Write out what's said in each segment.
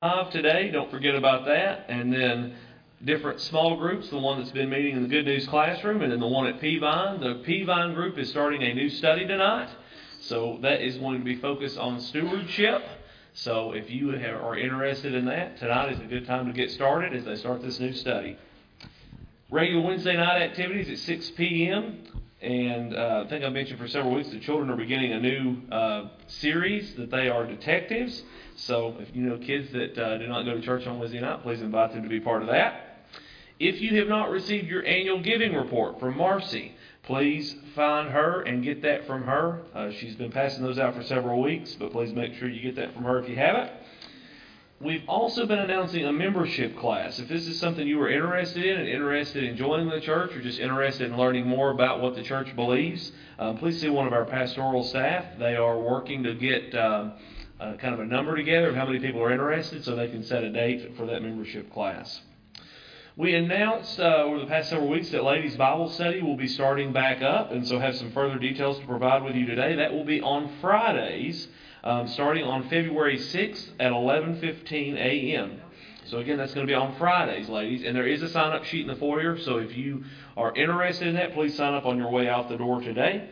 today. Don't forget about that. And then different small groups, the one that's been meeting in the Good News Classroom, and then the one at Peavine. The Peavine group is starting a new study tonight. So that is going to be focused on stewardship. So if you are interested in that, tonight is a good time to get started as they start this new study. Regular Wednesday night activities at 6 p.m. And I think I mentioned for several weeks the children are beginning a new series that they are detectives. So if you know kids that do not go to church on Wednesday night, please invite them to be part of that. If you have not received your annual giving report from Marcy, please find her and get that from her. She's been passing those out for several weeks, but please make sure you get that from her if you haven't. We've also been announcing a membership class. If this is something you are interested in and interested in joining the church or just interested in learning more about what the church believes, please see one of our pastoral staff. They are working to get kind of a number together of how many people are interested so they can set a date for that membership class. We announced over the past several weeks that Ladies Bible Study will be starting back up, and so have some further details to provide with you today. That will be on Fridays, starting on February 6th at 11:15 a.m. So again, that's going to be on Fridays, ladies, and there is a sign-up sheet in the foyer, so if you are interested in that, please sign up on your way out the door today.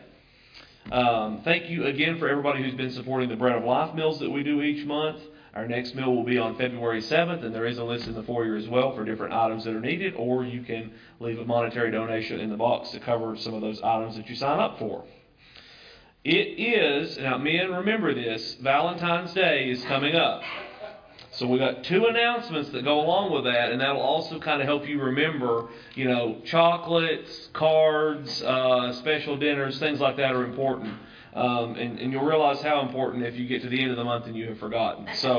Thank you again for everybody who's been supporting the Bread of Life meals that we do each month. Our next meal will be on February 7th, and there is a list in the foyer as well for different items that are needed, or you can leave a monetary donation in the box to cover some of those items that you sign up for. It is, now men, remember this, Valentine's Day is coming up. So we got two announcements that go along with that, and that'll also kind of help you remember, chocolates, cards, special dinners, things like that are important. And you'll realize how important if you get to the end of the month and you have forgotten. So,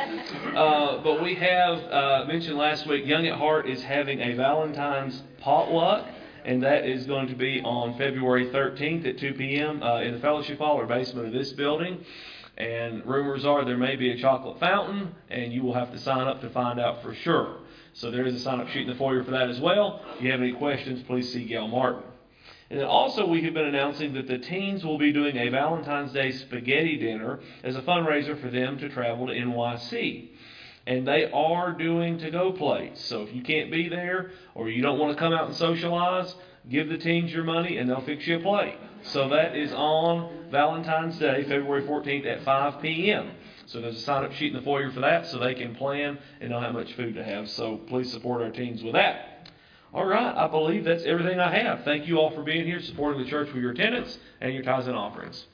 but we have mentioned last week, Young at Heart is having a Valentine's potluck, and that is going to be on February 13th at 2 p.m. In the fellowship hall or basement of this building. And rumors are there may be a chocolate fountain, and you will have to sign up to find out for sure. So there is a sign-up sheet in the foyer for that as well. If you have any questions, please see Gail Martin. And then also we have been announcing that the teens will be doing a Valentine's Day spaghetti dinner as a fundraiser for them to travel to NYC. And they are doing to-go plates. So if you can't be there or you don't want to come out and socialize, give the teens your money and they'll fix you a plate. So that is on Valentine's Day, February 14th at 5 p.m. So there's a sign-up sheet in the foyer for that so they can plan and know how much food to have. So please support our teens with that. All right, I believe that's everything I have. Thank you all for being here, supporting the church with your attendance and your tithes and offerings.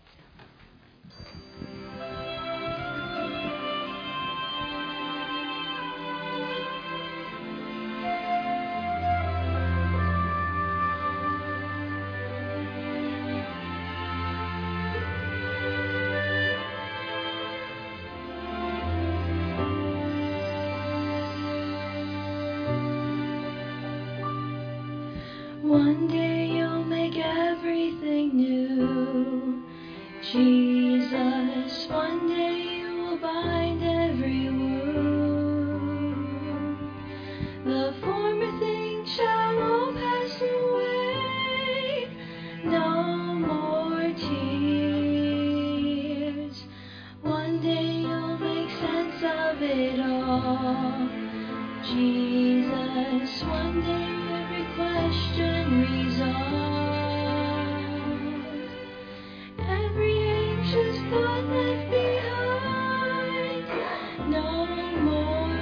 One day you'll make everything new, Jesus. One day you will bind every wound. The former things shall all pass away. No more tears. One day you'll make sense of it all, Jesus. One day every question resolved, every anxious thought left behind, no more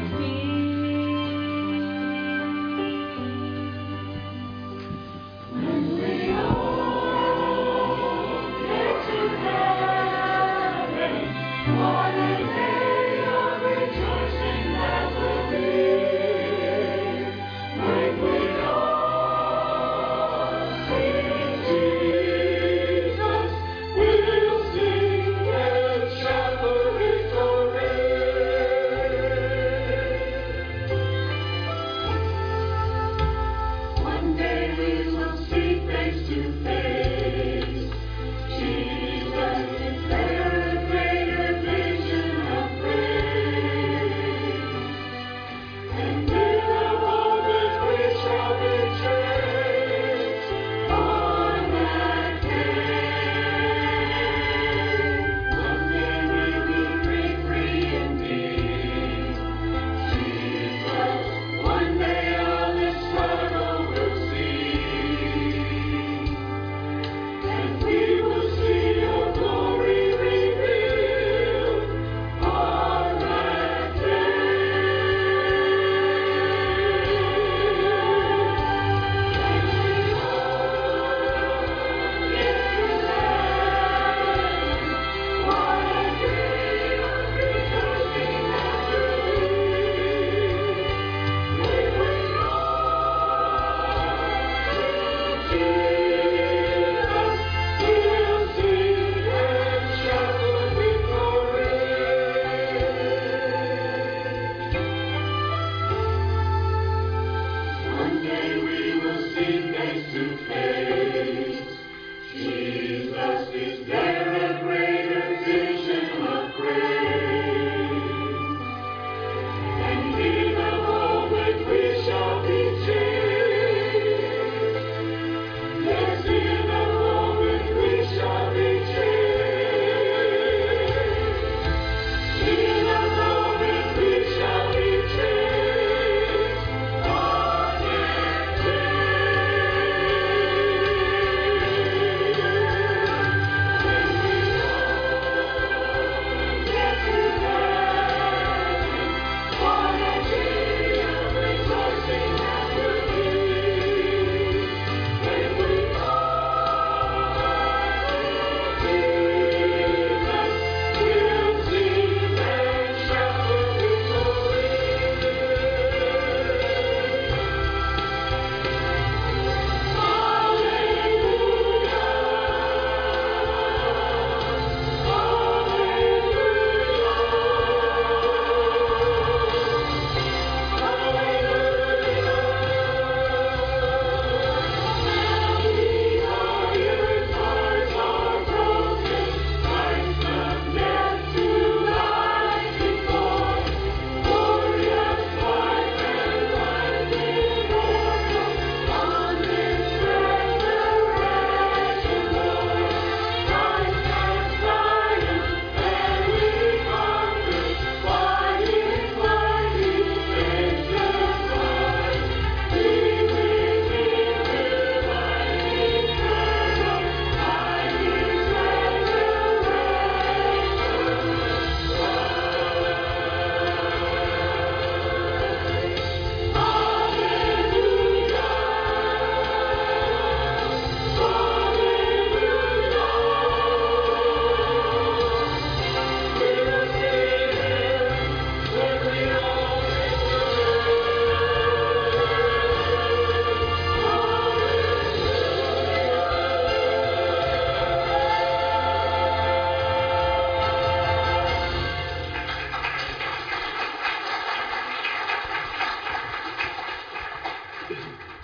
fear. When we all get to heaven, what a day of rejoicing that will be. When we all see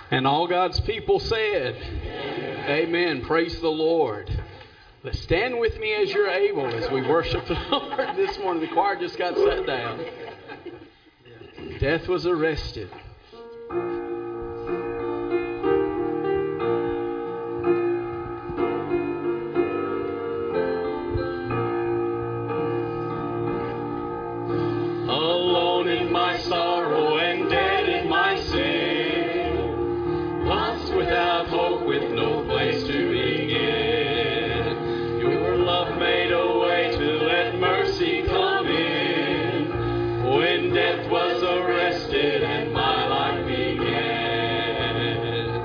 And all God's people said, Amen. Praise the Lord. But stand with me as you're able as we worship the Lord this morning. The choir just got sat down. Death was arrested. Alone in my sorrow and dead in my sin, lost without hope with no place to begin. Your love made a way to let mercy come in. When death was arrested and my life began.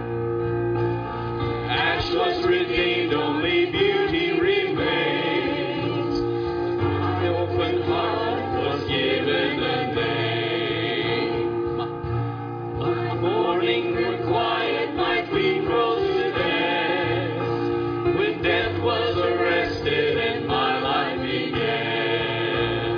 Ash was redeemed, only beauty remains. My open heart was given a name. My mourning grew quiet, my plea rose to death. When death was arrested and my life began.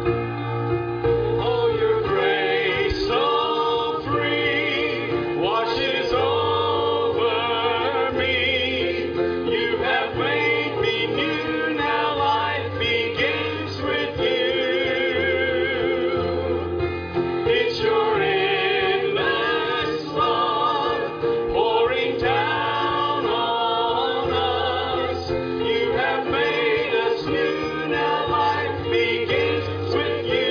Oh, your grace so free washes over me. You have made me new, now life begins with you. It's your endless love pouring down on us. You have made us new, now life begins with you.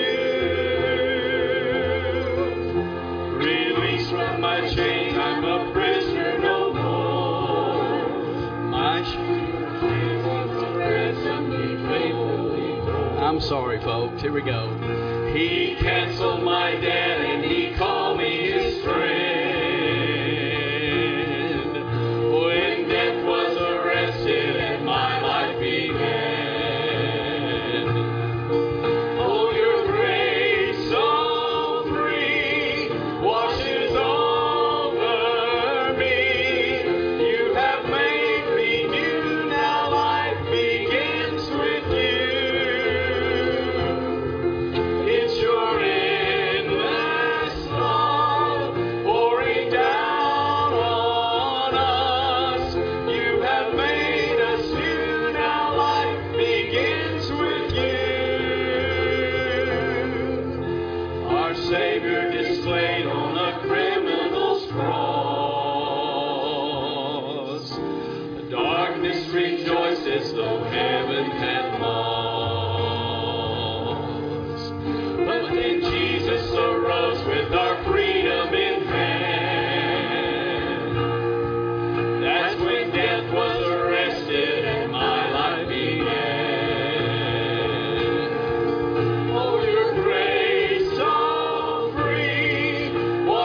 Released from my chains, I'm a prisoner no more. My shame was a ransom he faithfully bore. I'm sorry, folks. Here we go. He canceled my debt and he called me his friend. When death was arrested and my life began. Oh, your grace so free washes over me. You have made me new, now life begins with you. It's your endless love pouring down on us. You have made us new, now life begins with you. Our Savior displayed on a criminal's cross. The darkness rejoiced as though heaven had lost. But then Jesus arose with our freedom in hand. That's when death was arrested and my life began. Oh, your grace so free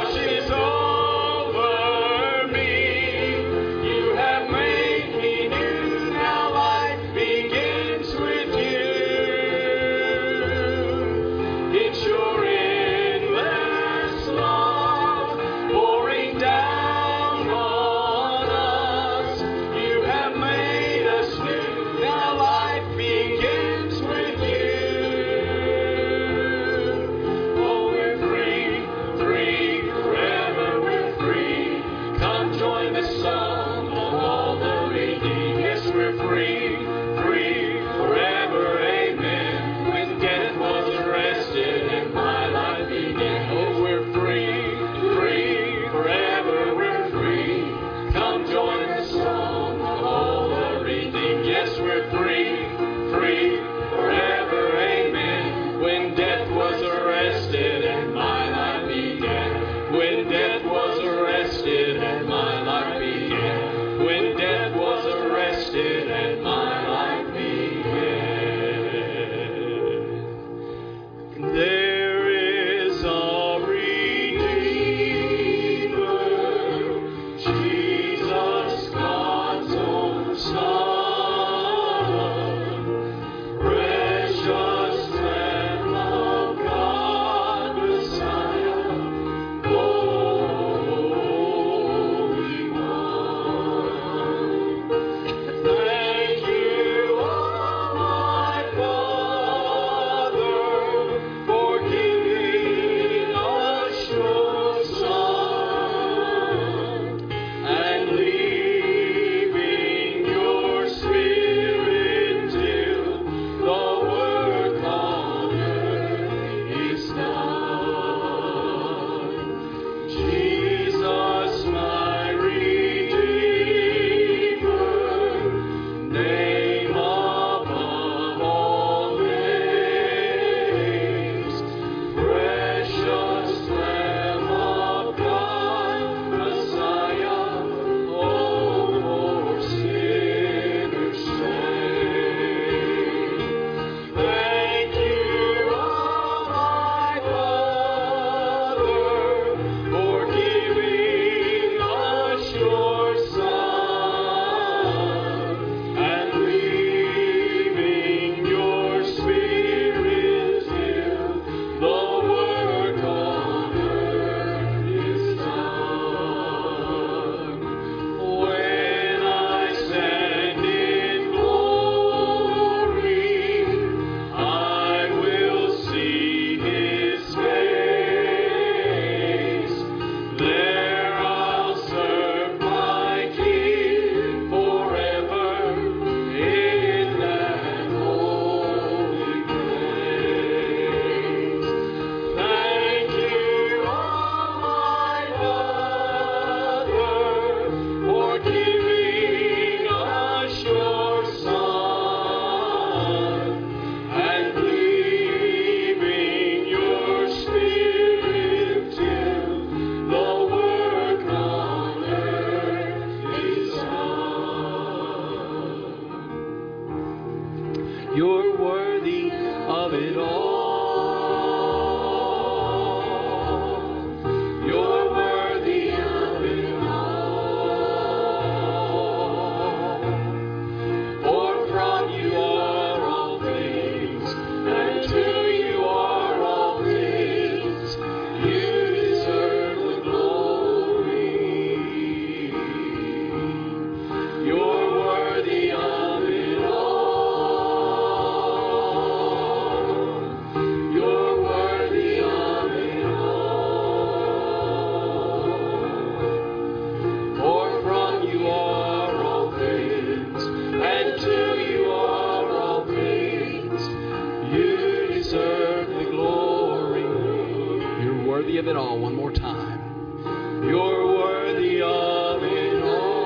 worthy of it all. One more time. You're worthy of it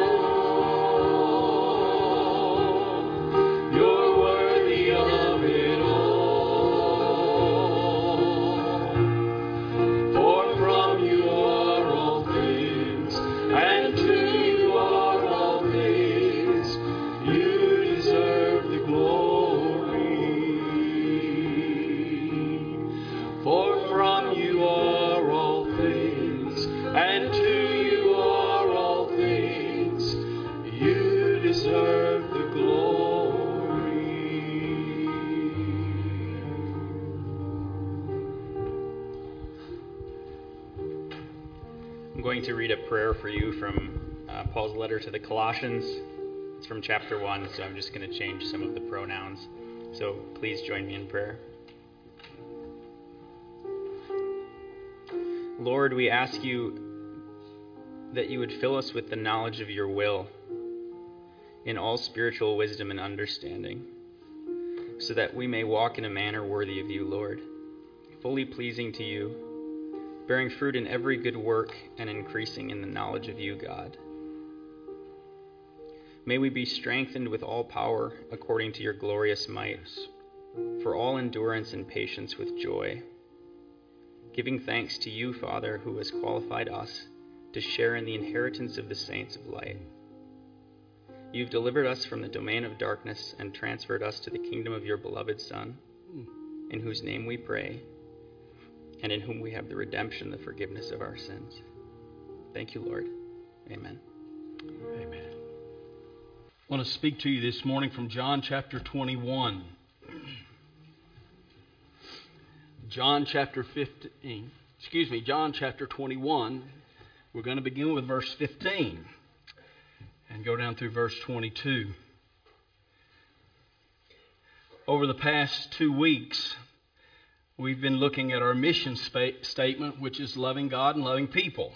all. You're worthy of it all. For from you are all things, and to you are all things. You deserve the glory. For from you are all things, and to you are all things. You deserve the glory. I'm going to read a prayer for you from Paul's letter to the Colossians. It's from chapter 1, so I'm just going to change some of the pronouns. So please join me in prayer. Lord, we ask you that you would fill us with the knowledge of your will in all spiritual wisdom and understanding, so that we may walk in a manner worthy of you, Lord, fully pleasing to you, bearing fruit in every good work and increasing in the knowledge of you, God. May we be strengthened with all power according to your glorious might, for all endurance and patience with joy, giving thanks to you, Father, who has qualified us to share in the inheritance of the saints of light. You've delivered us from the domain of darkness and transferred us to the kingdom of your beloved Son, in whose name we pray, and in whom we have the redemption, the forgiveness of our sins. Thank you, Lord. Amen. Amen. I want to speak to you this morning from John chapter 21. John chapter 21. We're going to begin with verse 15 and go down through verse 22. Over the past 2 weeks, we've been looking at our mission statement, which is loving God and loving people.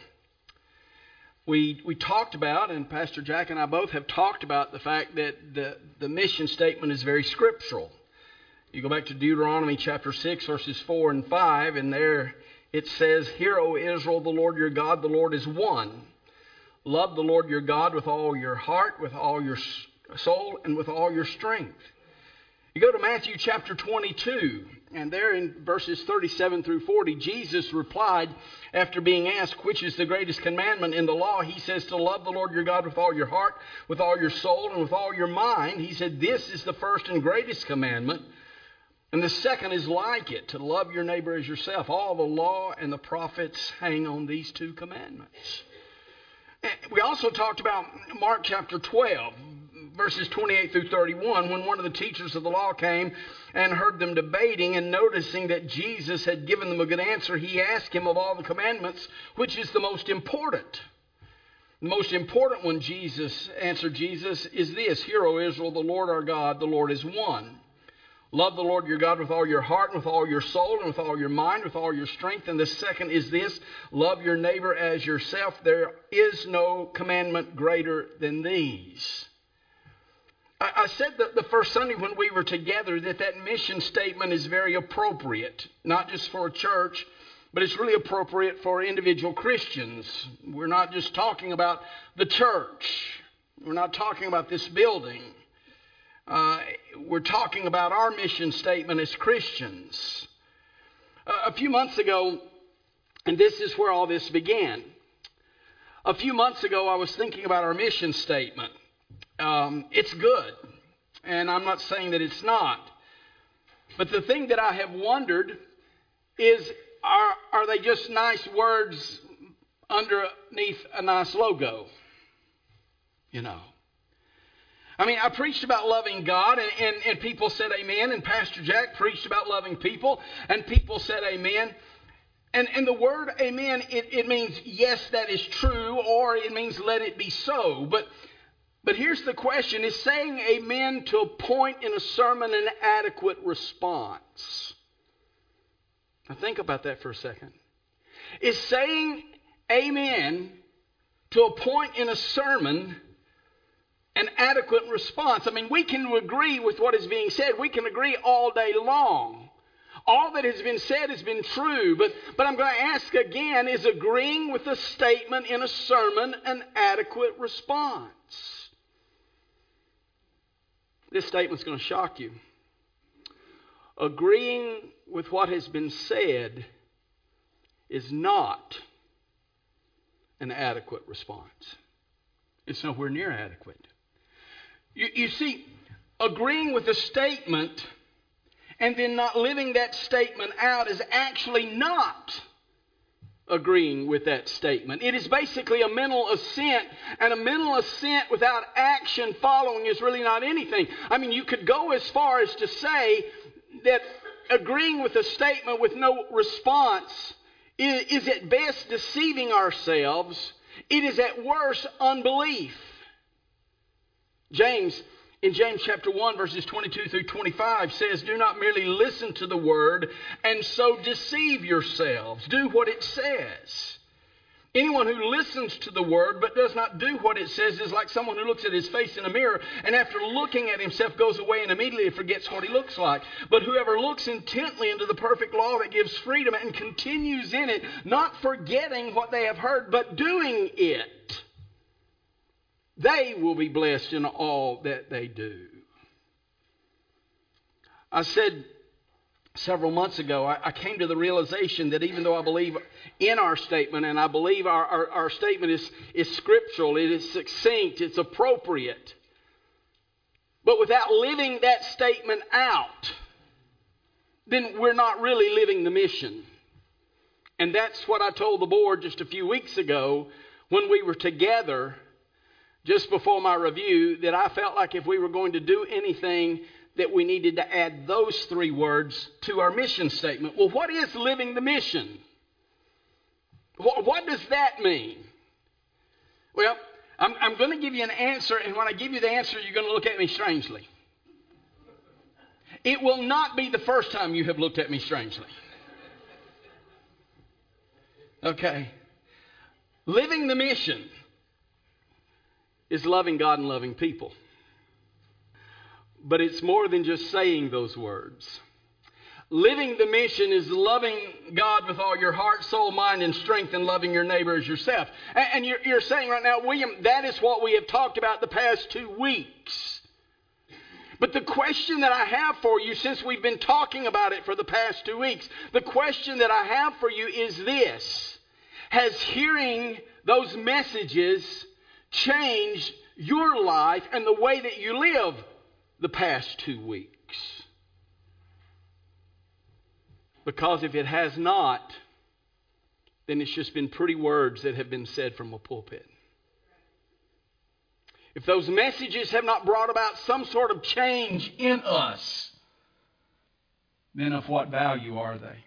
We talked about, and Pastor Jack and I both have talked about the fact that the mission statement is very scriptural. You go back to Deuteronomy chapter 6, verses 4 and 5, and there it says, "Hear, O Israel, the Lord your God, the Lord is one. Love the Lord your God with all your heart, with all your soul, and with all your strength." You go to Matthew chapter 22, and there in verses 37 through 40, Jesus replied after being asked which is the greatest commandment in the law. He says to love the Lord your God with all your heart, with all your soul, and with all your mind. He said this is the first and greatest commandment. And the second is like it, to love your neighbor as yourself. All the law and the prophets hang on these two commandments. We also talked about Mark chapter 12, verses 28 through 31, when one of the teachers of the law came and heard them debating, and noticing that Jesus had given them a good answer, he asked him of all the commandments, which is the most important? The most important one, answered Jesus, is this: Hear, O Israel, the Lord our God, the Lord is one. Love the Lord your God with all your heart, and with all your soul, and with all your mind, with all your strength. And the second is this: love your neighbor as yourself. There is no commandment greater than these. I said that the first Sunday when we were together that mission statement is very appropriate, not just for a church, but it's really appropriate for individual Christians. We're not just talking about the church. We're not talking about this building. We're talking about our mission statement as Christians. A few months ago, and this is where all this began. A few months ago, I was thinking about our mission statement. It's good, and I'm not saying that it's not. But the thing that I have wondered is, are they just nice words underneath a nice logo? You know. I mean, I preached about loving God, and people said amen, and Pastor Jack preached about loving people, and people said amen. And the word amen, it means yes, that is true, or it means let it be so. But here's the question: is saying amen to a point in a sermon an adequate response? Now think about that for a second. Is saying amen to a point in a sermon an adequate response? I mean, we can agree with what is being said. We can agree all day long all that has been said has been true. But I'm going to ask again, is agreeing with a statement in a sermon an adequate response? This statement's going to shock you. Agreeing with what has been said is not an adequate response. It's nowhere near adequate. You see, agreeing with a statement and then not living that statement out is actually not agreeing with that statement. It is basically a mental assent, and a mental assent without action following is really not anything. I mean, you could go as far as to say that agreeing with a statement with no response is at best deceiving ourselves. It is at worst unbelief. James, in James chapter 1, verses 22 through 25 says, do not merely listen to the word and so deceive yourselves. Do what it says. Anyone who listens to the word but does not do what it says is like someone who looks at his face in a mirror and after looking at himself goes away and immediately forgets what he looks like. But whoever looks intently into the perfect law that gives freedom and continues in it, not forgetting what they have heard but doing it, they will be blessed in all that they do. I said several months ago, I came to the realization that even though I believe in our statement, and I believe our statement is scriptural, it is succinct, it's appropriate, but without living that statement out, then we're not really living the mission. And that's what I told the board just a few weeks ago when we were together just before my review, that I felt like if we were going to do anything, that we needed to add those three words to our mission statement. Well, what is living the mission? What does that mean? Well, I'm going to give you an answer, and when I give you the answer, you're going to look at me strangely. It will not be the first time you have looked at me strangely. Okay. Living the mission is loving God and loving people. But it's more than just saying those words. Living the mission is loving God with all your heart, soul, mind, and strength, and loving your neighbor as yourself. And you're saying right now, William, that is what we have talked about the past 2 weeks. But the question that I have for you, since we've been talking about it for the past 2 weeks, the question that I have for you is this: has hearing those messages changed your life and the way that you live the past 2 weeks? Because if it has not, then it's just been pretty words that have been said from a pulpit. If those messages have not brought about some sort of change in us, then of what value are they?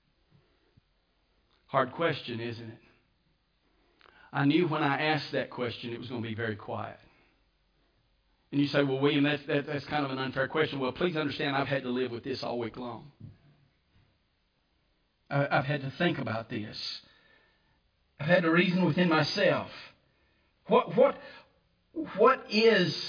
Hard question, isn't it? I knew when I asked that question it was going to be very quiet. And you say, well, William, that's kind of an unfair question. Well, please understand, I've had to live with this all week long. I've had to think about this. I've had to reason within myself. What is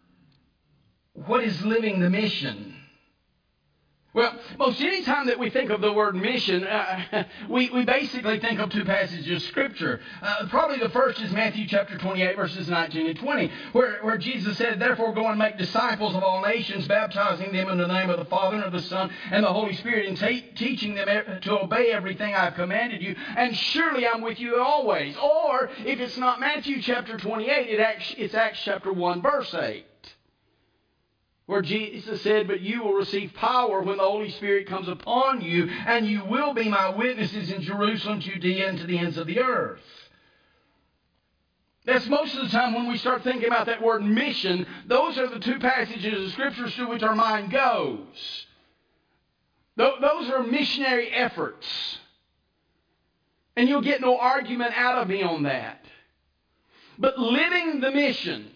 living the mission? Well, most any time that we think of the word mission, we basically think of two passages of Scripture. Probably the first is Matthew chapter 28, verses 19 and 20, where Jesus said, therefore go and make disciples of all nations, baptizing them in the name of the Father and of the Son and the Holy Spirit, and teaching them to obey everything I have commanded you. And surely I'm with you always. Or, if it's not Matthew chapter 28, it's Acts chapter 1, verse 8. Where Jesus said, but you will receive power when the Holy Spirit comes upon you, and you will be my witnesses in Jerusalem, Judea, and to the ends of the earth. That's most of the time when we start thinking about that word mission, those are the two passages of Scripture to which our mind goes. Those are missionary efforts. And you'll get no argument out of me on that. But living the mission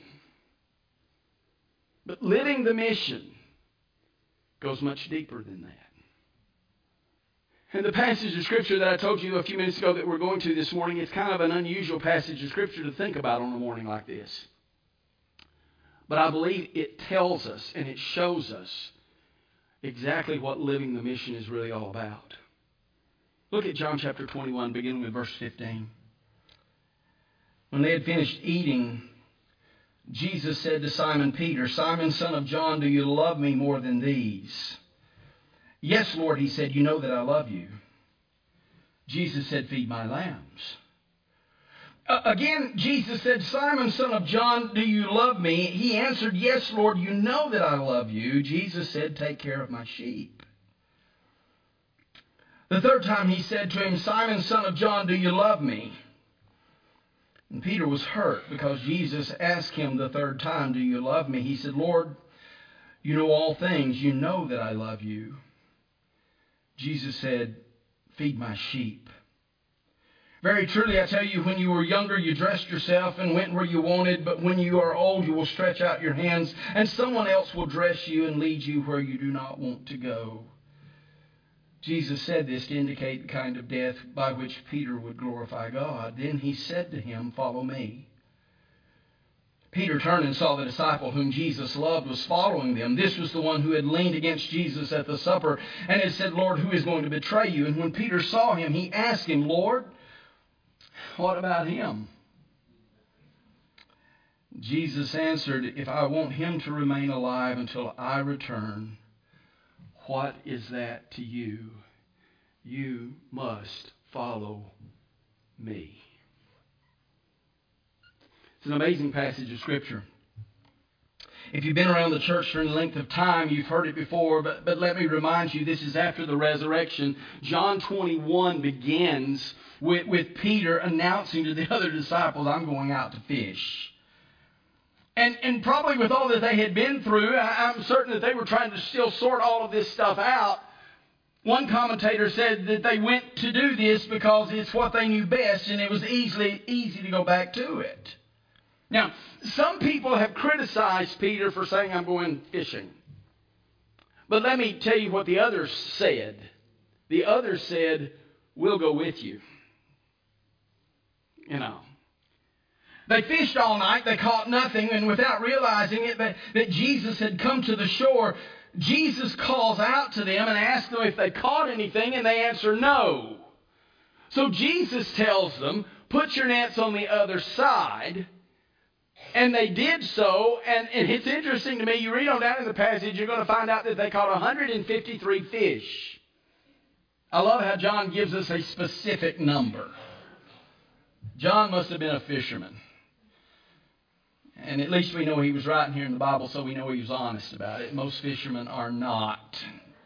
goes much deeper than that. And the passage of Scripture that I told you a few minutes ago that we're going to this morning, it's kind of an unusual passage of Scripture to think about on a morning like this. But I believe it tells us and it shows us exactly what living the mission is really all about. Look at John chapter 21, beginning with verse 15. When they had finished eating, Jesus said to Simon Peter, "Simon, son of John, do you love me more than these?" "Yes, Lord," he said, "you know that I love you." Jesus said, "Feed my lambs." Again, Jesus said, "Simon, son of John, do you love me?" He answered, "Yes, Lord, you know that I love you." Jesus said, "Take care of my sheep." The third time he said to him, "Simon, son of John, do you love me?" And Peter was hurt because Jesus asked him the third time, "Do you love me?" He said, "Lord, you know all things. You know that I love you." Jesus said, "Feed my sheep. Very truly, I tell you, when you were younger, you dressed yourself and went where you wanted. But when you are old, you will stretch out your hands, and someone else will dress you and lead you where you do not want to go." Jesus said this to indicate the kind of death by which Peter would glorify God. Then he said to him, "Follow me." Peter turned and saw the disciple whom Jesus loved was following them. This was the one who had leaned against Jesus at the supper and had said, "Lord, who is going to betray you?" And when Peter saw him, he asked him, "Lord, what about him?" Jesus answered, "If I want him to remain alive until I return, what is that to you? You must follow me." It's an amazing passage of Scripture. If you've been around the church for any length of time, you've heard it before, but let me remind you, this is after the resurrection. John 21 begins with Peter announcing to the other disciples, "I'm going out to fish." And probably with all that they had been through, I'm certain that they were trying to still sort all of this stuff out. One commentator said that they went to do this because it's what they knew best, and it was easy to go back to it. Now, some people have criticized Peter for saying, "I'm going fishing." But let me tell you what the others said. The others said, "We'll go with you." You know. They fished all night, they caught nothing, and without realizing it, that Jesus had come to the shore, Jesus calls out to them and asks them if they caught anything, and they answer no. So Jesus tells them, "Put your nets on the other side." And they did so, and it's interesting to me, you read on down in the passage, you're going to find out that they caught 153 fish. I love how John gives us a specific number. John must have been a fisherman. And at least we know he was writing here in the Bible, so we know he was honest about it. Most fishermen are not.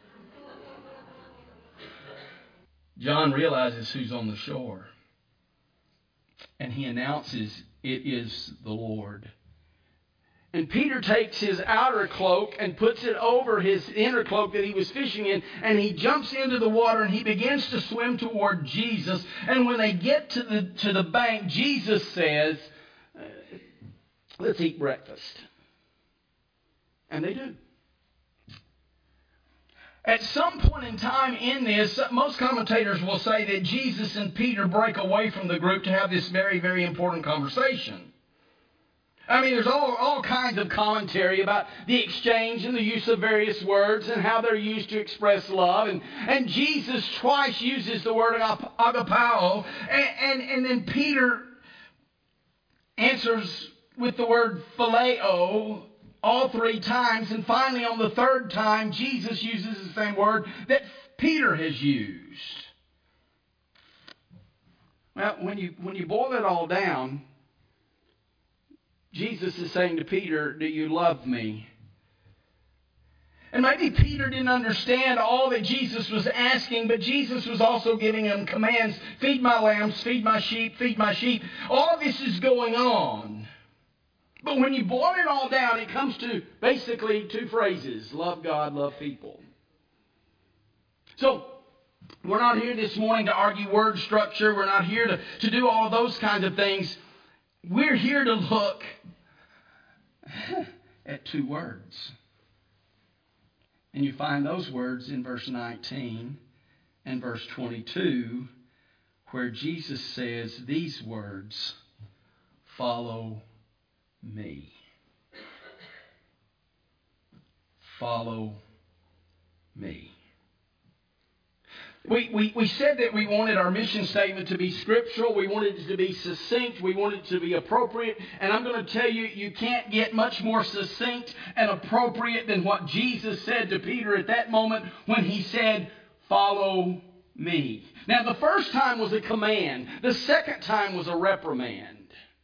John realizes who's on the shore. And he announces, "It is the Lord." And Peter takes his outer cloak and puts it over his inner cloak that he was fishing in, and he jumps into the water and he begins to swim toward Jesus. And when they get to the bank, Jesus says, "Let's eat breakfast." And they do. At some point in time in this, most commentators will say that Jesus and Peter break away from the group to have this very, very important conversation. I mean, there's all kinds of commentary about the exchange and the use of various words and how they're used to express love. And Jesus twice uses the word agapao, and then Peter answers with the word phileo all three times. And finally, on the third time, Jesus uses the same word that Peter has used. Well, when you boil it all down, Jesus is saying to Peter, "Do you love me?" And maybe Peter didn't understand all that Jesus was asking, but Jesus was also giving him commands. Feed my lambs, feed my sheep, feed my sheep. All of this is going on. But when you boil it all down, it comes to basically two phrases: love God, love people. So, we're not here this morning to argue word structure. We're not here to do all of those kinds of things. We're here to look at two words. And you find those words in verse 19 and verse 22, where Jesus says these words, "Follow me." Follow me. We said that we wanted our mission statement to be scriptural. We wanted it to be succinct. We wanted it to be appropriate. And I'm going to tell you, you can't get much more succinct and appropriate than what Jesus said to Peter at that moment when he said, "Follow me." Now, the first time was a command. The second time was a reprimand.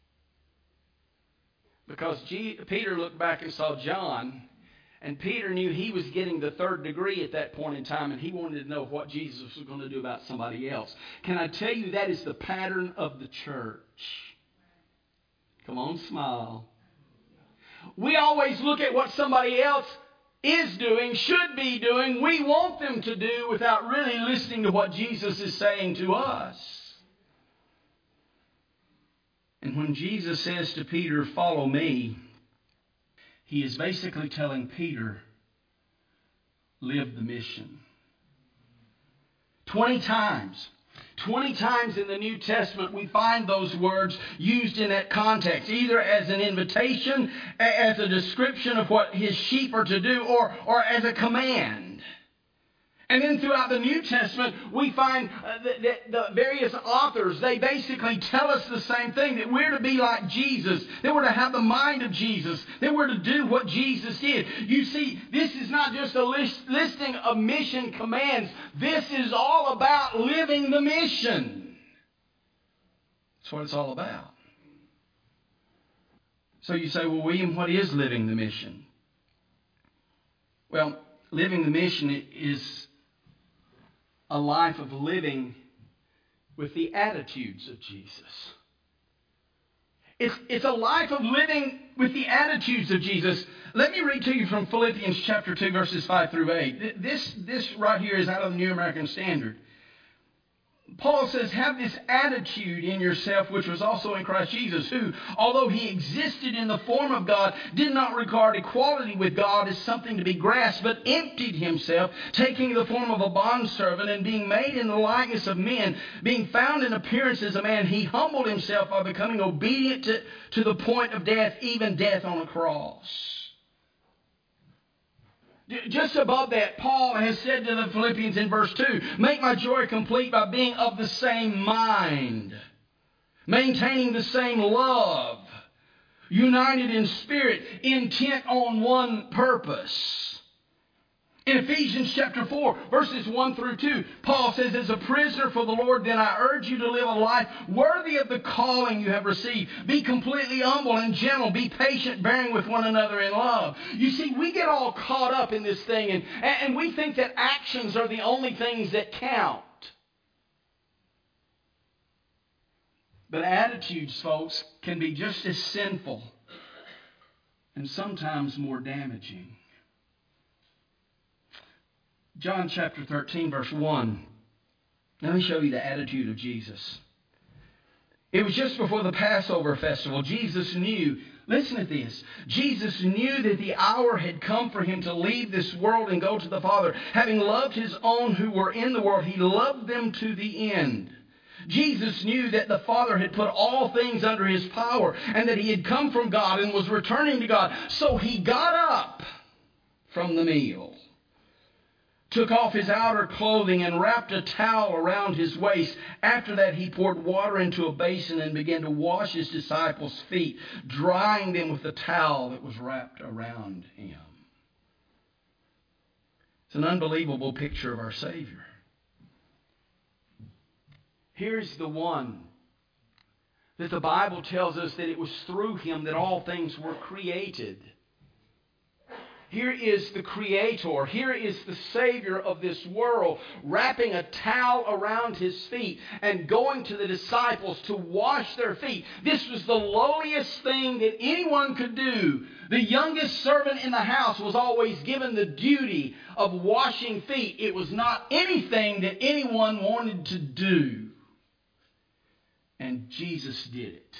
Because Peter looked back and saw John, and Peter knew he was getting the third degree at that point in time, and he wanted to know what Jesus was going to do about somebody else. Can I tell you that is the pattern of the church? Come on, smile. We always look at what somebody else is doing, should be doing, we want them to do without really listening to what Jesus is saying to us. And when Jesus says to Peter, "Follow me," he is basically telling Peter, live the mission. 20 times in the New Testament we find those words used in that context, either as an invitation, as a description of what his sheep are to do, or as a command. And then throughout the New Testament, we find that the various authors, they basically tell us the same thing, that we're to be like Jesus, that we're to have the mind of Jesus, that we're to do what Jesus did. You see, this is not just a listing of mission commands. This is all about living the mission. That's what it's all about. So you say, well, William, what is living the mission? Well, living the mission is a life of living with the attitudes of Jesus. It's a life of living with the attitudes of Jesus. Let me read to you from Philippians chapter 2, verses 5 through 8. This right here is out of the New American Standard. Paul says, "Have this attitude in yourself, which was also in Christ Jesus, who, although he existed in the form of God, did not regard equality with God as something to be grasped, but emptied himself, taking the form of a bondservant, and being made in the likeness of men, being found in appearance as a man, he humbled himself by becoming obedient to the point of death, even death on a cross." Just above that, Paul has said to the Philippians in verse 2, "Make my joy complete by being of the same mind, maintaining the same love, united in spirit, intent on one purpose." In Ephesians chapter 4, verses 1 through 2, Paul says, "As a prisoner for the Lord, then I urge you to live a life worthy of the calling you have received. Be completely humble and gentle. Be patient, bearing with one another in love." You see, we get all caught up in this thing, and we think that actions are the only things that count. But attitudes, folks, can be just as sinful and sometimes more damaging. John chapter 13, verse 1. Let me show you the attitude of Jesus. It was just before the Passover festival. Jesus knew, listen to this, Jesus knew that the hour had come for him to leave this world and go to the Father. Having loved his own who were in the world, he loved them to the end. Jesus knew that the Father had put all things under his power and that he had come from God and was returning to God. So he got up from the meal, took off his outer clothing and wrapped a towel around his waist. After that, he poured water into a basin and began to wash his disciples' feet, drying them with the towel that was wrapped around him. It's an unbelievable picture of our Savior. Here's the one that the Bible tells us that it was through him that all things were created. Here is the Creator. Here is the Savior of this world, wrapping a towel around his feet and going to the disciples to wash their feet. This was the lowliest thing that anyone could do. The youngest servant in the house was always given the duty of washing feet. It was not anything that anyone wanted to do. And Jesus did it.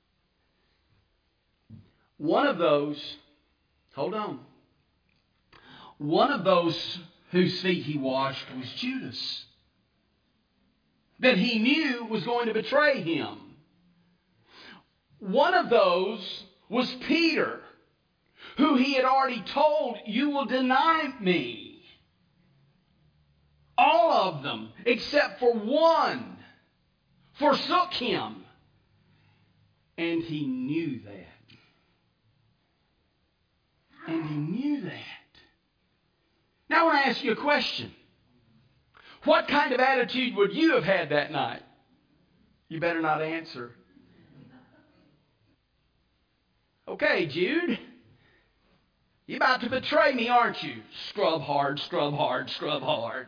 One of those whose feet he washed was Judas, that he knew was going to betray him. One of those was Peter, who he had already told, "You will deny me." All of them, except for one, forsook him. And he knew that. And he knew that. Now I want to ask you a question. What kind of attitude would you have had that night? You better not answer. Okay, Jude. You're about to betray me, aren't you? Scrub hard, scrub hard, scrub hard.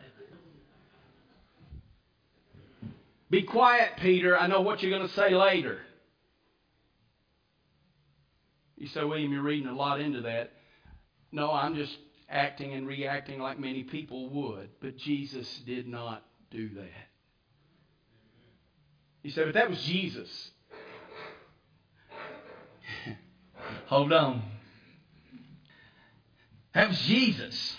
Be quiet, Peter. I know what you're going to say later. You say, William, you're reading a lot into that. No, I'm just acting and reacting like many people would. But Jesus did not do that. You say, but that was Jesus. Hold on. That was Jesus.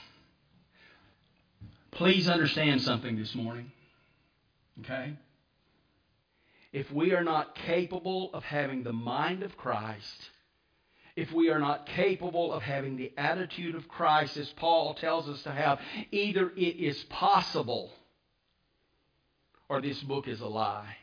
Please understand something this morning. Okay? If we are not capable of having the mind of Christ, if we are not capable of having the attitude of Christ as Paul tells us to have, either it is possible or this book is a lie.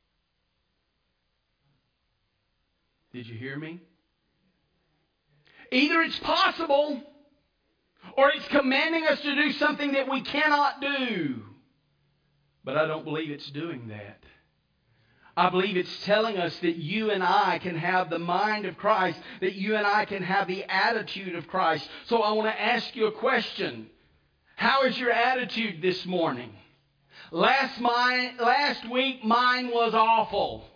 Did you hear me? Either it's possible or it's commanding us to do something that we cannot do. But I don't believe it's doing that. I believe it's telling us that you and I can have the mind of Christ, that you and I can have the attitude of Christ. So I want to ask you a question. How is your attitude this morning? Last week, mine was awful.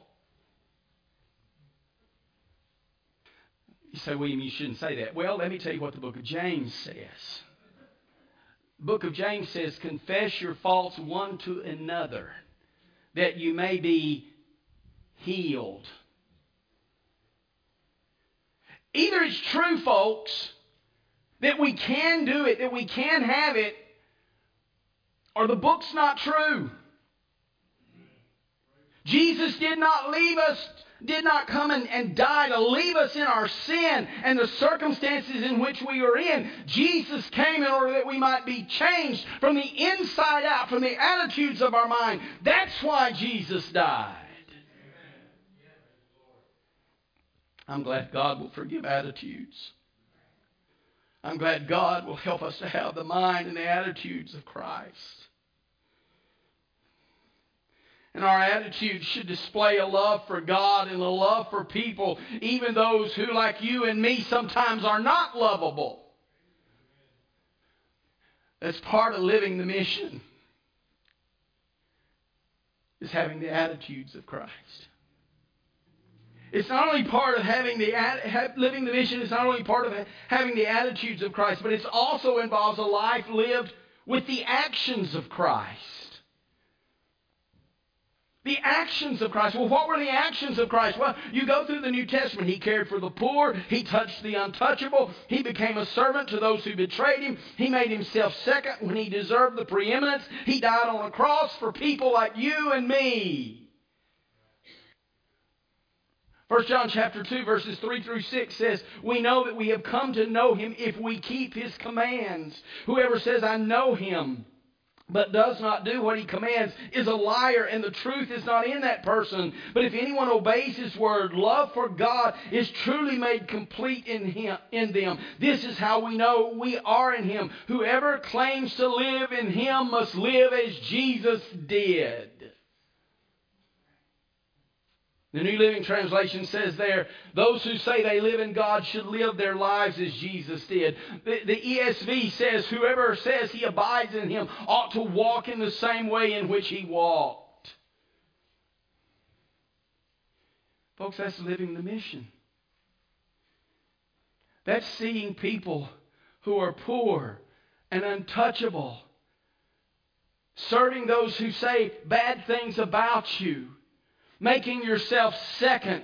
You say, William, you shouldn't say that. Well, let me tell you what the book of James says. The book of James says, confess your faults one to another, that you may be healed. Either it's true, folks, that we can do it, that we can have it, or the book's not true. Jesus did not leave us, did not come and die to leave us in our sin and the circumstances in which we are in. Jesus came in order that we might be changed from the inside out, from the attitudes of our mind. That's why Jesus died. I'm glad God will forgive attitudes. I'm glad God will help us to have the mind and the attitudes of Christ. And our attitude should display a love for God and a love for people, even those who, like you and me, sometimes are not lovable. That's part of living the mission, is having the attitudes of Christ. It's not only part of having living the mission, it's not only part of having the attitudes of Christ, but it also involves a life lived with the actions of Christ. The actions of Christ. Well, what were the actions of Christ? Well, you go through the New Testament. He cared for the poor. He touched the untouchable. He became a servant to those who betrayed him. He made himself second when he deserved the preeminence. He died on a cross for people like you and me. 1 John chapter 2 verses 3 through 6 says, we know that we have come to know him if we keep his commands. Whoever says, I know him, but does not do what he commands is a liar, and the truth is not in that person. But if anyone obeys his word, love for God is truly made complete in them. This is how we know we are in him. Whoever claims to live in him must live as Jesus did. The New Living Translation says there, those who say they live in God should live their lives as Jesus did. The ESV says, whoever says he abides in him ought to walk in the same way in which he walked. Folks, that's living the mission. That's seeing people who are poor and untouchable, serving those who say bad things about you, making yourself second,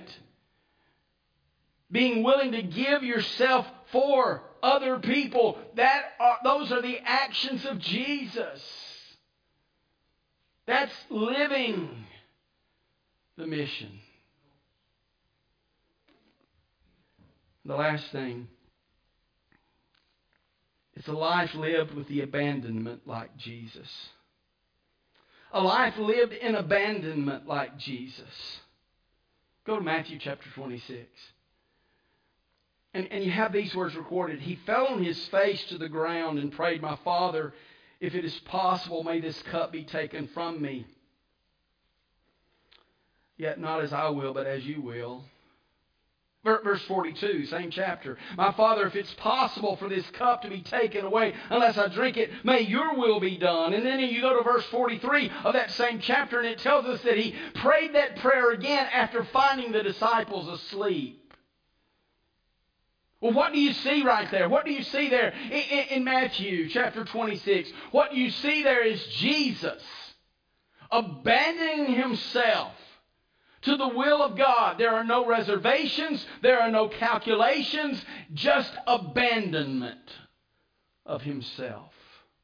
being willing to give yourself for other people. Those are the actions of Jesus. That's living the mission. The last thing, it's a life lived with the abandonment like Jesus. a life lived in abandonment like Jesus. Go to Matthew chapter 26. And you have these words recorded. He fell on his face to the ground and prayed, "My Father, if it is possible, may this cup be taken from me. Yet not as I will, but as you will." Verse 42, same chapter. "My Father, if it's possible for this cup to be taken away unless I drink it, may your will be done." And then you go to verse 43 of that same chapter, and it tells us that he prayed that prayer again after finding the disciples asleep. Well, what do you see right there? What do you see there in Matthew chapter 26? What you see there is Jesus abandoning himself to the will of God. There are no reservations. There are no calculations. Just abandonment of himself.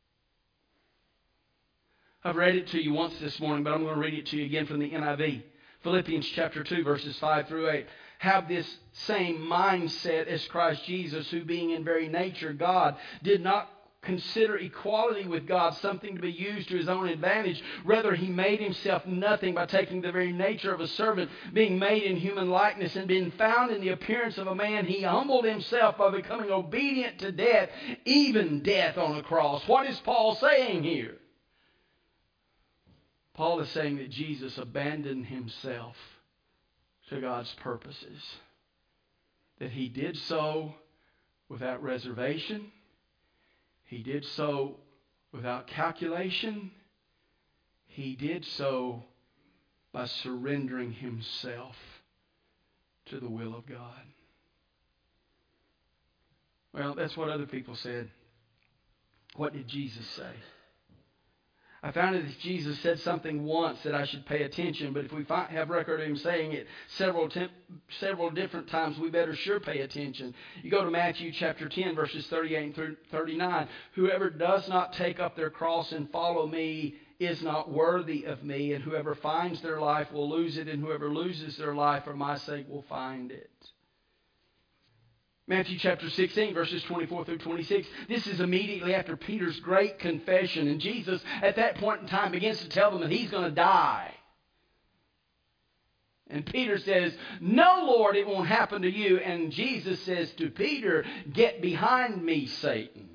I've read it to you once this morning, but I'm going to read it to you again from the NIV. Philippians chapter 2, verses 5 through 8. "Have this same mindset as Christ Jesus, who being in very nature God, did not consider equality with God something to be used to his own advantage. Rather, he made himself nothing by taking the very nature of a servant, being made in human likeness, and being found in the appearance of a man, he humbled himself by becoming obedient to death, even death on a cross." What is Paul saying here? Paul is saying that Jesus abandoned himself to God's purposes. That he did so without reservation. He did so without calculation. He did so by surrendering himself to the will of God. Well, that's what other people said. What did Jesus say? I found that Jesus said something once that I should pay attention, but if we have record of him saying it several different times, we better sure pay attention. You go to Matthew chapter 10, verses 38 through 39. "Whoever does not take up their cross and follow me is not worthy of me, and whoever finds their life will lose it, and whoever loses their life for my sake will find it." Matthew chapter 16, verses 24 through 26. This is immediately after Peter's great confession. And Jesus, at that point in time, begins to tell them that he's going to die. And Peter says, "No, Lord, it won't happen to you." And Jesus says to Peter, "Get behind me, Satan."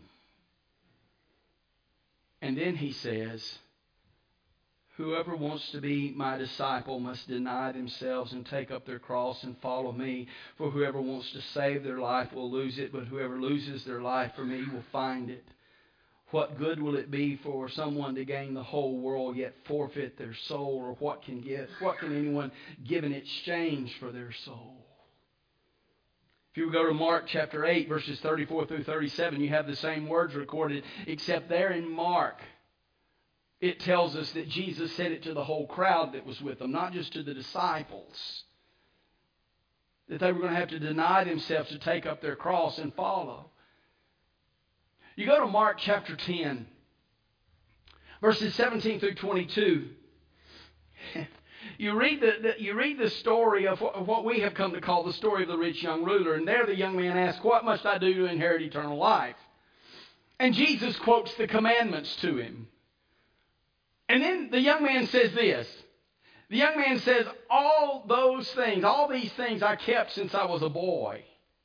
And then he says, "Whoever wants to be my disciple must deny themselves and take up their cross and follow me. For whoever wants to save their life will lose it, but whoever loses their life for me will find it. What good will it be for someone to gain the whole world yet forfeit their soul? Or what can anyone give in exchange for their soul?" If you go to Mark chapter 8, verses 34 through 37, you have the same words recorded, except there in Mark, it tells us that Jesus said it to the whole crowd that was with them, not just to the disciples. That they were going to have to deny themselves to take up their cross and follow. You go to Mark chapter 10, verses 17 through 22. You read the story of what we have come to call the story of the rich young ruler. And there the young man asks, "What must I do to inherit eternal life?" And Jesus quotes the commandments to him. And then the young man says this. The young man says, all these things I kept since I was a boy.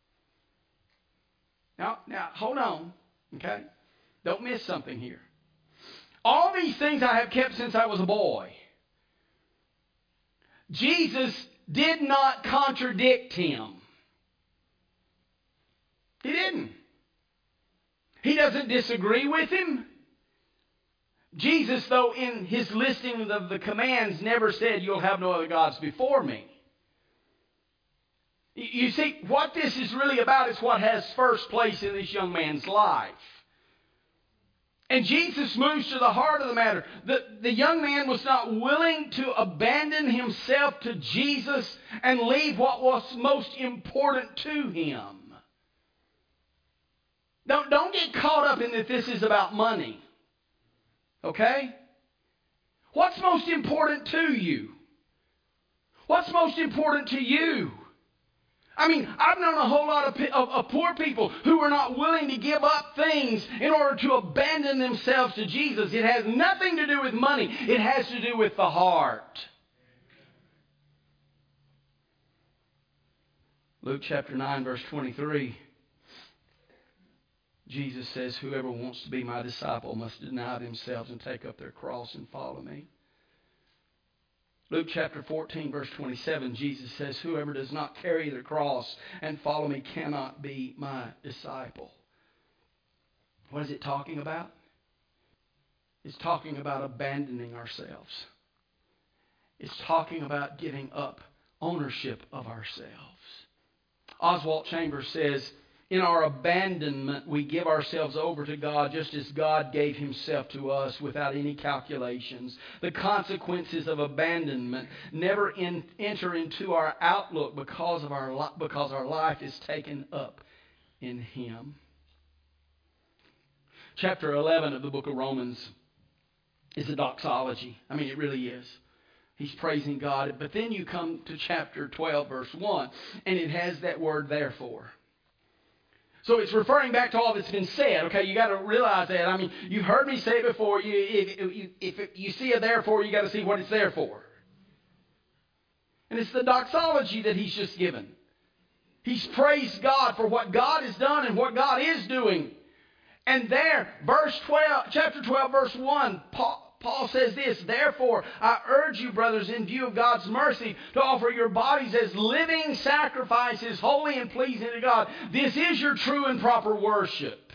Now, hold on, okay? Don't miss something here. All these things I have kept since I was a boy. Jesus did not contradict him. He didn't. He doesn't disagree with him. Jesus, though, in his listing of the commands, never said, "You'll have no other gods before me." You see, what this is really about is what has first place in this young man's life. And Jesus moves to the heart of the matter. The young man was not willing to abandon himself to Jesus and leave what was most important to him. Don't get caught up in that this is about money. Okay? What's most important to you? What's most important to you? I mean, I've known a whole lot of poor people who are not willing to give up things in order to abandon themselves to Jesus. It has nothing to do with money. It has to do with the heart. Luke chapter 9, verse 23. Jesus says, whoever wants to be my disciple must deny themselves and take up their cross and follow me. Luke chapter 14, verse 27, Jesus says, whoever does not carry the cross and follow me cannot be my disciple. What is it talking about? It's talking about abandoning ourselves. It's talking about giving up ownership of ourselves. Oswald Chambers says, in our abandonment, we give ourselves over to God just as God gave Himself to us without any calculations. The consequences of abandonment never enter into our outlook because our life is taken up in Him. Chapter 11 of the book of Romans is a doxology. I mean, it really is. He's praising God. But then you come to chapter 12, verse 1, and it has that word, therefore. So it's referring back to all that's been said. Okay, you got to realize that. I mean, you've heard me say it before. If you see a therefore, you got to see what it's there for. And it's the doxology that he's just given. He's praised God for what God has done and what God is doing. And there, chapter 12, verse 1, Paul says this, therefore, I urge you, brothers, in view of God's mercy, to offer your bodies as living sacrifices, holy and pleasing to God. This is your true and proper worship.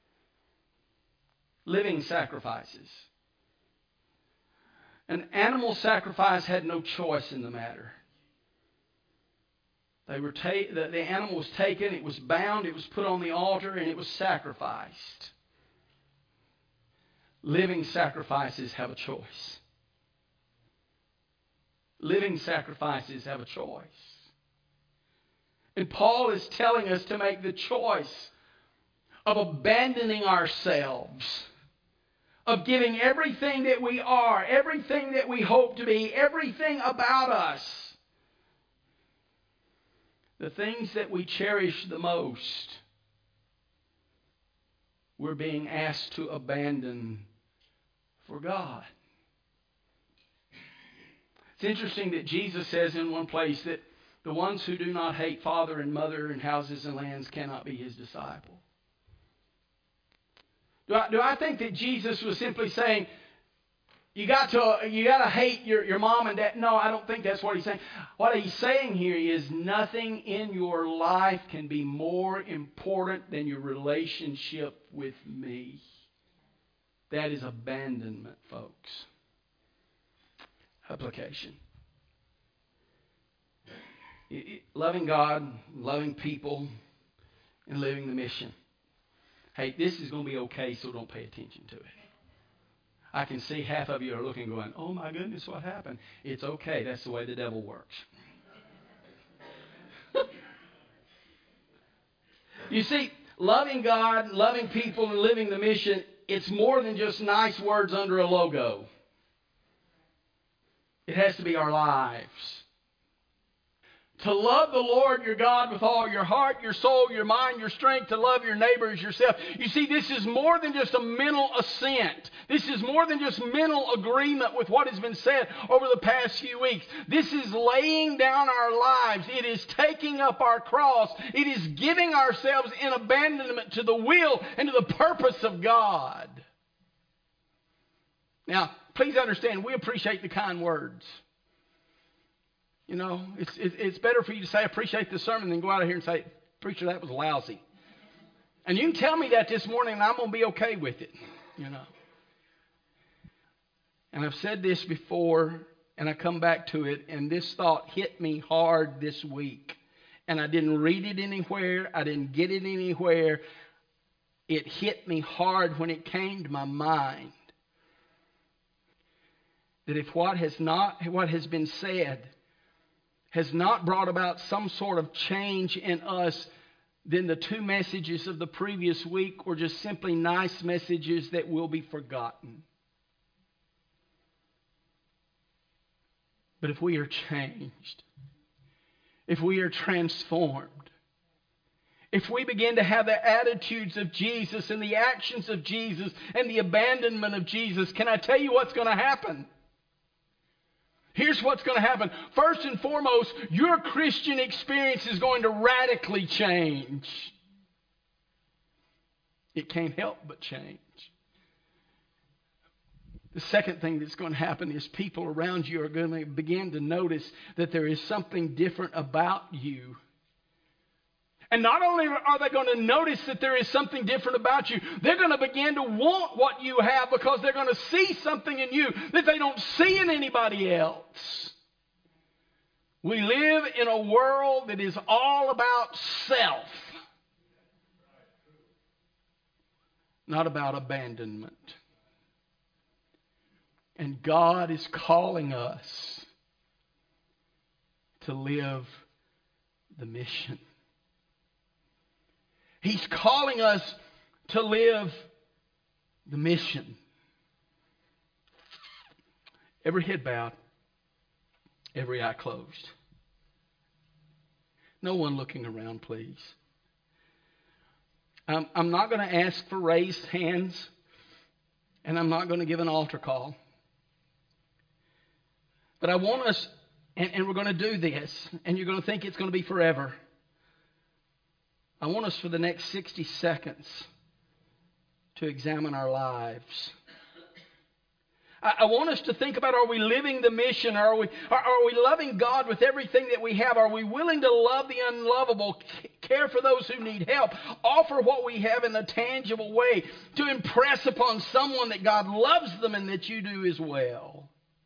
Living sacrifices. An animal sacrifice had no choice in the matter. The animal was taken, it was bound, it was put on the altar, and it was sacrificed. Living sacrifices have a choice. Living sacrifices have a choice. And Paul is telling us to make the choice of abandoning ourselves, of giving everything that we are, everything that we hope to be, everything about us, the things that we cherish the most, we're being asked to abandon for God. It's interesting that Jesus says in one place that the ones who do not hate father and mother and houses and lands cannot be His disciple. Do I think that Jesus was simply saying, you got to hate your mom and dad? No, I don't think that's what He's saying. What He's saying here is nothing in your life can be more important than your relationship with me. That is abandonment, folks. Application. Loving God, loving people, and living the mission. Hey, this is going to be okay, so don't pay attention to it. I can see half of you are looking going, oh my goodness, what happened? It's okay. That's the way the devil works. You see, loving God, loving people, and living the mission, it's more than just nice words under a logo. It has to be our lives. To love the Lord your God with all your heart, your soul, your mind, your strength, to love your neighbor as yourself. You see, this is more than just a mental assent. This is more than just mental agreement with what has been said over the past few weeks. This is laying down our lives. It is taking up our cross. It is giving ourselves in abandonment to the will and to the purpose of God. Now, please understand, we appreciate the kind words. You know, it's better for you to say, appreciate the sermon, than go out of here and say, preacher, that was lousy. And you can tell me that this morning and I'm going to be okay with it, you know. And I've said this before and I come back to it, and this thought hit me hard this week. And I didn't read it anywhere. I didn't get it anywhere. It hit me hard when it came to my mind. That if what has been said has not brought about some sort of change in us, then the two messages of the previous week were just simply nice messages that will be forgotten. But if we are changed, if we are transformed, if we begin to have the attitudes of Jesus and the actions of Jesus and the abandonment of Jesus, can I tell you what's going to happen? Here's what's going to happen. First and foremost, your Christian experience is going to radically change. It can't help but change. The second thing that's going to happen is people around you are going to begin to notice that there is something different about you. And not only are they going to notice that there is something different about you, they're going to begin to want what you have because they're going to see something in you that they don't see in anybody else. We live in a world that is all about self, not about abandonment. And God is calling us to live the mission. He's calling us to live the mission. Every head bowed, every eye closed. No one looking around, please. I'm not going to ask for raised hands, and I'm not going to give an altar call. But I want us, and we're going to do this, and you're going to think it's going to be forever. I want us for the next 60 seconds to examine our lives. I want us to think about, are we living the mission? Are we loving God with everything that we have? Are we willing to love the unlovable, care for those who need help, offer what we have in a tangible way to impress upon someone that God loves them and that you do as well?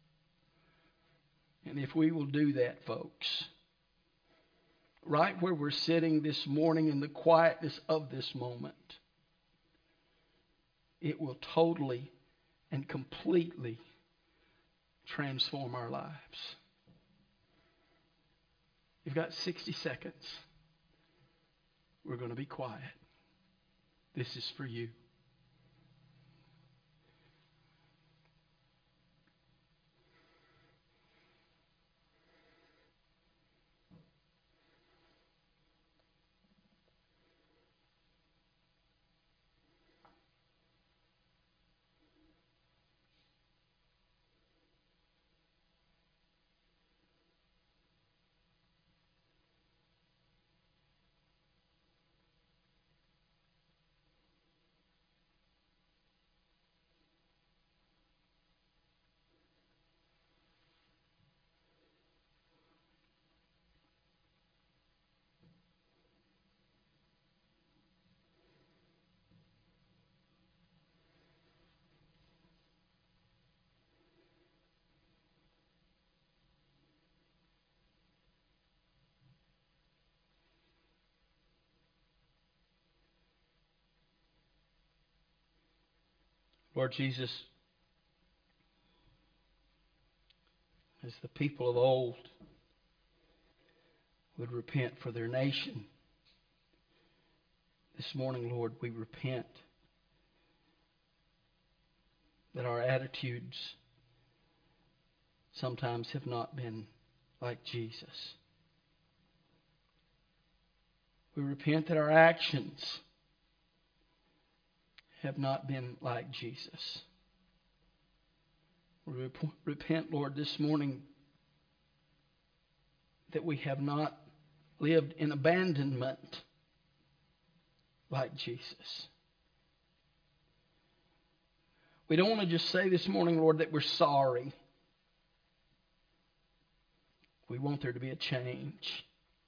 And if we will do that, folks, right where we're sitting this morning in the quietness of this moment, it will totally and completely transform our lives. You've got 60 seconds. We're going to be quiet. This is for you. Lord Jesus, as the people of old would repent for their nation, this morning, Lord, we repent that our attitudes sometimes have not been like Jesus. We repent that our actions have not been like Jesus. We repent, Lord, this morning that we have not lived in abandonment like Jesus. We don't want to just say this morning, Lord, that we're sorry. We want there to be a change.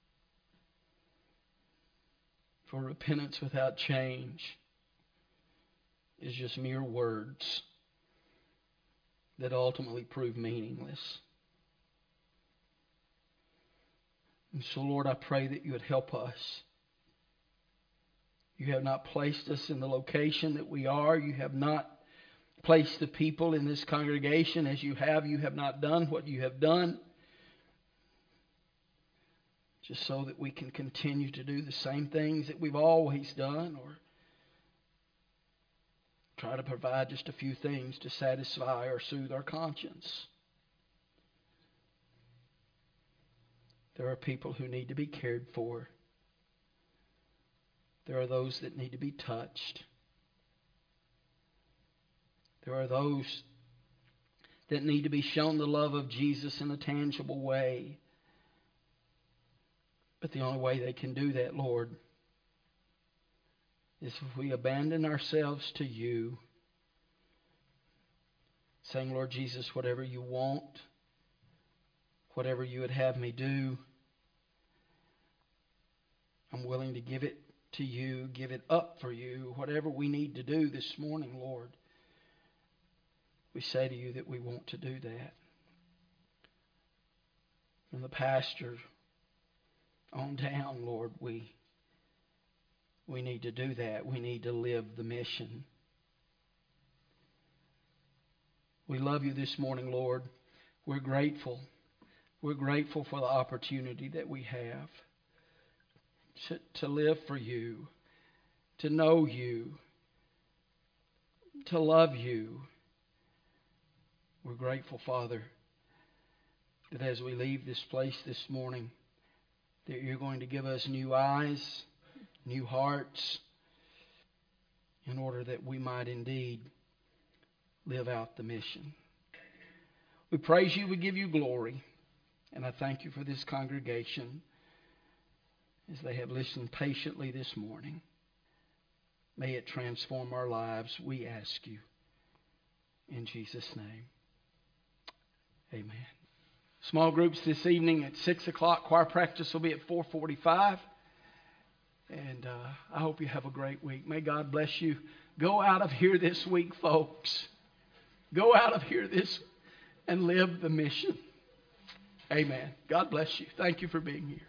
For repentance without change is just mere words that ultimately prove meaningless. And so, Lord, I pray that you would help us. You have not placed us in the location that we are. You have not placed the people in this congregation as you have. You have not done what you have done, just so that we can continue to do the same things that we've always done, or try to provide just a few things to satisfy or soothe our conscience. There are people who need to be cared for. There are those that need to be touched. There are those that need to be shown the love of Jesus in a tangible way. But the only way they can do that, Lord, is if we abandon ourselves to you, saying, Lord Jesus, whatever you want, whatever you would have me do, I'm willing to give it to you, give it up for you, whatever we need to do this morning, Lord. We say to you that we want to do that. From the pastor on down, Lord, we need to do that. We need to live the mission. We love you this morning, Lord. We're grateful. We're grateful for the opportunity that we have to live for you, to know you, to love you. We're grateful, Father, that as we leave this place this morning, that you're going to give us new eyes, new hearts, in order that we might indeed live out the mission. We praise you, we give you glory, and I thank you for this congregation as they have listened patiently this morning. May it transform our lives, we ask you. In Jesus' name, amen. Small groups this evening at 6 o'clock. Choir practice will be at 4:45. And I hope you have a great week. May God bless you. Go out of here this week, folks. Go out of here this and live the mission. Amen. God bless you. Thank you for being here.